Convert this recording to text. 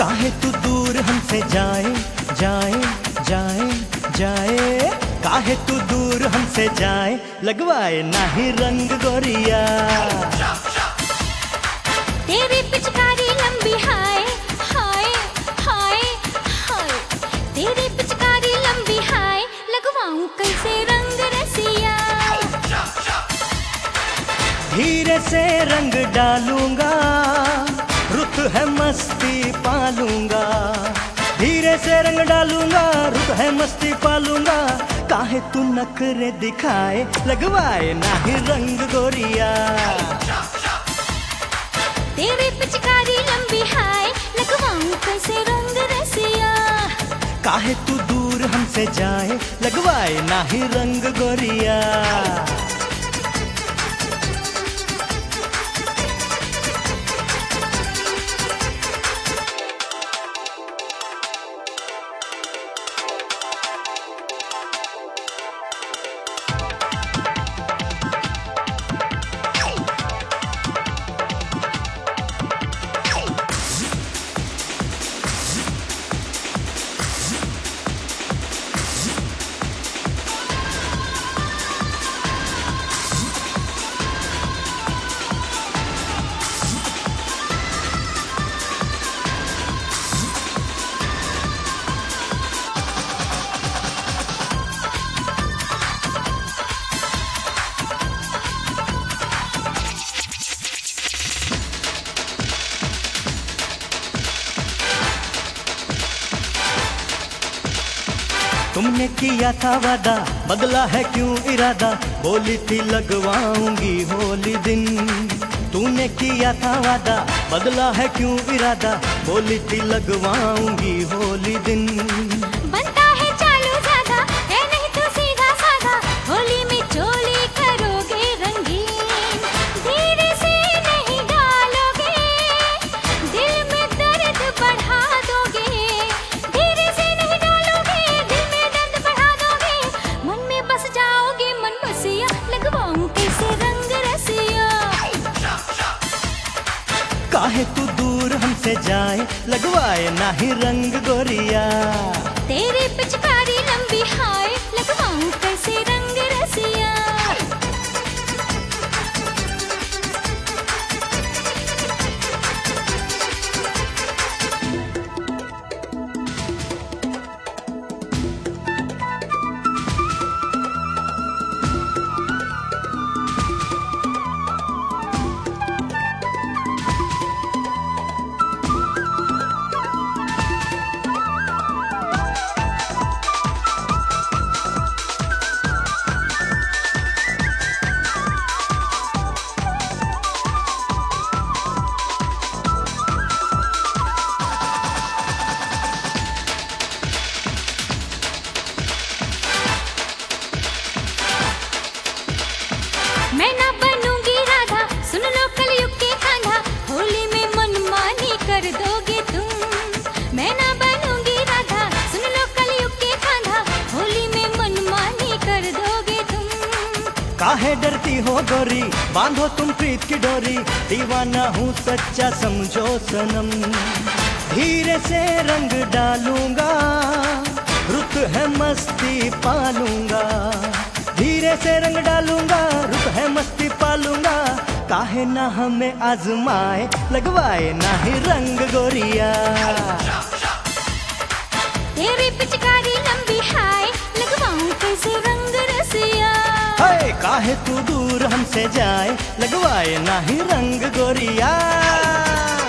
काहे तू दूर हमसे जाए जाए जाए जाए, काहे तू दूर हमसे जाए, लगवाए नाही रंग गोरिया। तेरी पिचकारी लंबी हाय हाय हाय हाय, तेरी पिचकारी लंबी हाय, लगवाऊं कैसे रंग रसिया। धीरे से रंग डालूंगा, रुत है मस्ती पालूंगा। धीरे से रंग डालूंगा, रुत है मस्ती पालूंगा। काहे तू नखरे दिखाए, लगवाए नाही रंग गोरिया। तेरी पिचकारी लंबी हाय, लगवाऊं कैसे रंग रसिया। काहे तू दूर हमसे जाए, लगवाए नाही रंग गोरिया। तुमने किया था वादा, बदला है क्यों इरादा। बोली थी लगवाऊंगी होली दिन। तूने किया था वादा, बदला है क्यों इरादा। बोली थी लगवाऊंगी होली दिन। बनता है चालू ज्यादा, है नहीं तो सीधा साधा। होली में चोली करोगे रंगीन, धीरे से नहीं डालोगे, दिल में दर्द बढ़ा दोगे। धीरे से नहीं डालोगे, दिल में दर्द बढ़ा दोगे। मन में बस जाओगे मन बसिया, लगवाऊं कैसे रंग रसिया। काहे तू दूर हमसे जाए, लगवाए नाही रंग गोरिया। तेरी पिचकारी लंबी हाय, लगवाऊं कैसे रंग रसिया। मैं ना बनूंगी राधा, सुन लो कलयुग के कान्हा। होली में मनमानी कर दोगे तुम। मैं ना बनूंगी राधा, सुन लो कलयुग के कान्हा। होली में मनमानी कर दोगे तुम। काहे डरती हो गोरी, बांधो तुम प्रीत की डोरी। दीवाना हूँ सच्चा समझो सनम। धीरे से रंग डालूंगा, रुत है मस्ती पालूंगा। धीरे से रंग डालूंगा, रुत है मस्ती पालूंगा। काहे ना हमें आजमाए, लगवाए नाही रंग गोरिया। तेरी पिचकारी लंबी हाय, लगवाऊं कैसे रंग रसिया। हाय काहे तू दूर हमसे जाए, लगवाए नाही रंग गोरिया।